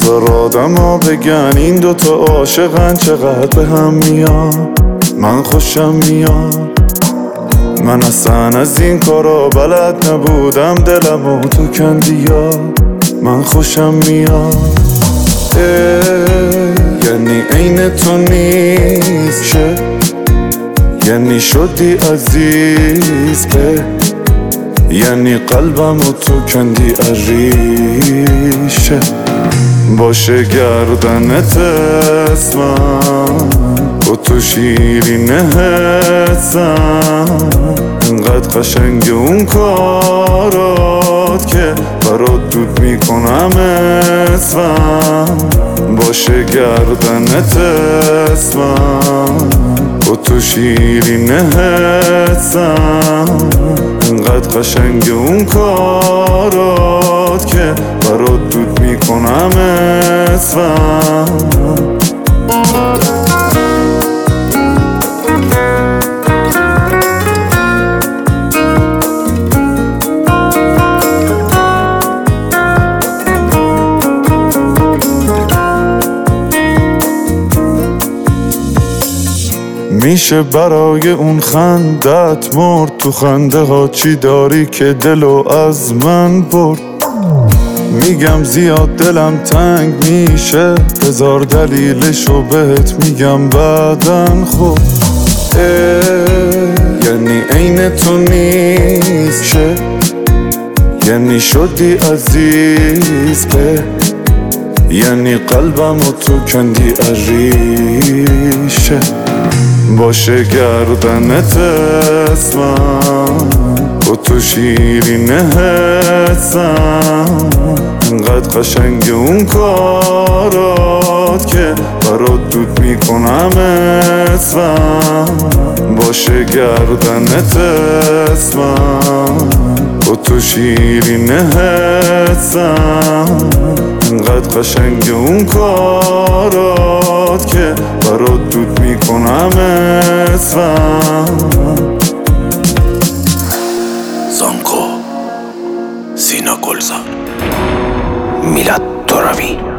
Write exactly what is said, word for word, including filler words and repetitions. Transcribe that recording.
بذار آدم ها بگن این دوتا عاشقن چقدر به هم میان. من خوشم میاد، من اصلا از این کارا بلد نبودم، دلم و تو کندیا. من خوشم میاد، یعنی عین تو نیست شه، یعنی شدی عزیز به، یعنی قلبم و تو کندی عریشه. باشه گردنت اسمم با تو شیرین حسم، انقدر قشنگ اون کارات که برات دود میکنم اسمم. باشه گردنت اسمم با تو شیرین حسم، انقدر قشنگ اون کارات که برات دود میکنم اسمم. میشه برای اون خندت مرد، تو خنده ها چی داری که دلو از من برد. میگم زیاد دلم تنگ میشه، هزار دلیلشو بهت میگم بعدن. خب یعنی عین تو نیست شه، یعنی شدی عزیز به، یعنی قلبم و تو کندی عریشه. باشه گردنت اسمم با تو شیرین حسم، انقدر قشنگ اون کارات که برات دود میکنم اسمم. باشه گردنت اسمم با تو شیرین حسم، انقدر قشنگ اون کارات که برات دود میکنم اسمم. زانکو، سینا گلزار، میلاد ترابی.